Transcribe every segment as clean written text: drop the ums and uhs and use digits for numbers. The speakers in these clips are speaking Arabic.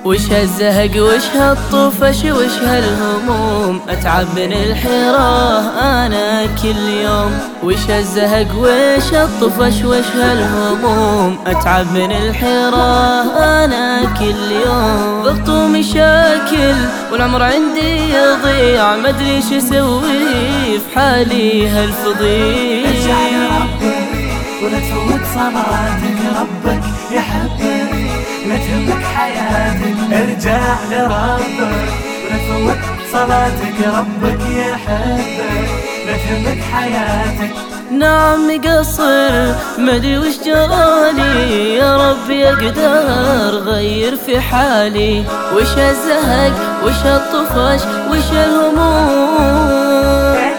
وش هالزهق وش هالطفش وش هالهموم، أتعب من الحيرة أنا كل يوم. وش هالزهق وش هالطفش وش هالهموم، أتعب من الحيرة أنا كل يوم. ضغط ومشاكل والعمر عندي يضيع، مدري شو اسوي في حالي هالفضيع. ارجع لربك ولا تفوت صلاتك، ربك يحبك لا تهمك حياتك. ارجع لربك ولا تفوت صلاتك، ربك يحبك لا تهمك حياتك. نعم مقصر مدري وش جرالي، يا ربي اقدر غير في حالي. وش هالزهق وش هالطفش وش هالهموم،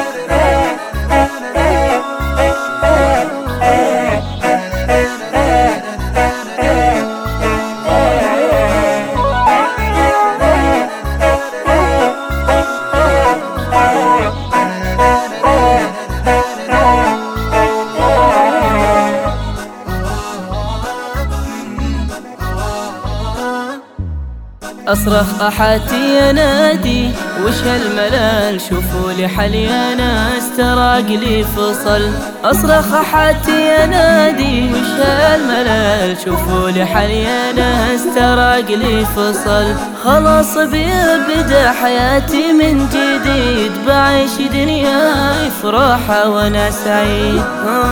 أصرخ أحاتي أنادي وش هالملل، شوفوا لي حلي أنا استراق لي فصل. أصرخ أحاتي أنادي وش هالملل، شوفوا لي حلي أنا استراق لي فصل. خلاص بيبدأ حياتي من جديد، بعيش دنياي في راحة وأنا سعيد.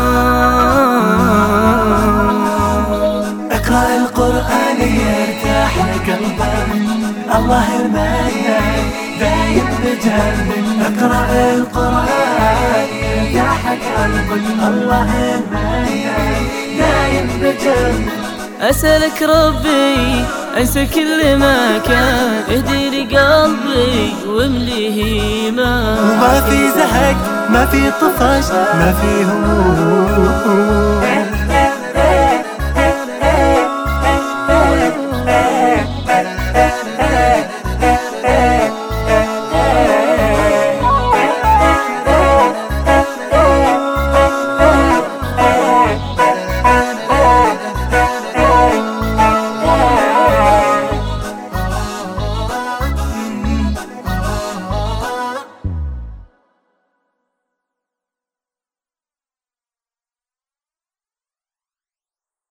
اقرأ القرآن يرتاح قلبك، الله المنان دايم بجنبك. اقرأ القرآن يرتاح قلبك، الله المنان دايم بجنبك. أسألك ربي أنسى كل ما كان، اهدي لي قلبي وامليه إيمان. وما في زهق ما في طفش ما في هموم،